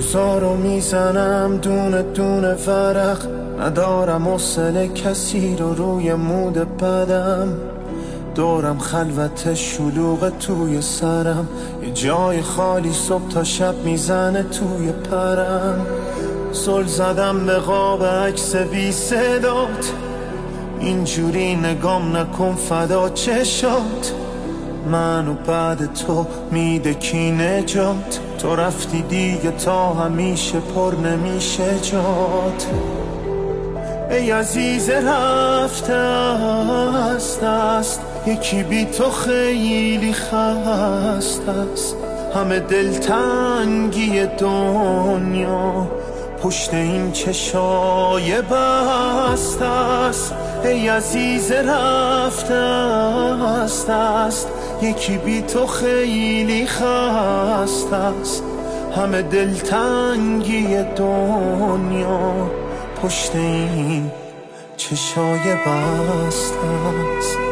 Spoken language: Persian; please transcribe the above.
روزا رو میزنم دونه دونه ورق، ندارم حوصله کسی رو روی مود بدم. دورم خلوت شلوغ توی سرم، یه جای خالی صبح تا شب میزنه توی پرم. زل زدم به قاب عکس بی صدات، اینجوری نگام نکن فدا چشات. منو بعد تو میده کی نجات، تو رفتی دیگه تا همیشه پر نمیشه جات. ای عزیز رفته است یکی بی تو خیلی خسته است. همه دلتنگی دنیا پشت این چشای بسته است. ای عزیز رفته است یکی بی تو خیلی خسته است. همه دلتنگی دنیا پشت این چشای بسته است.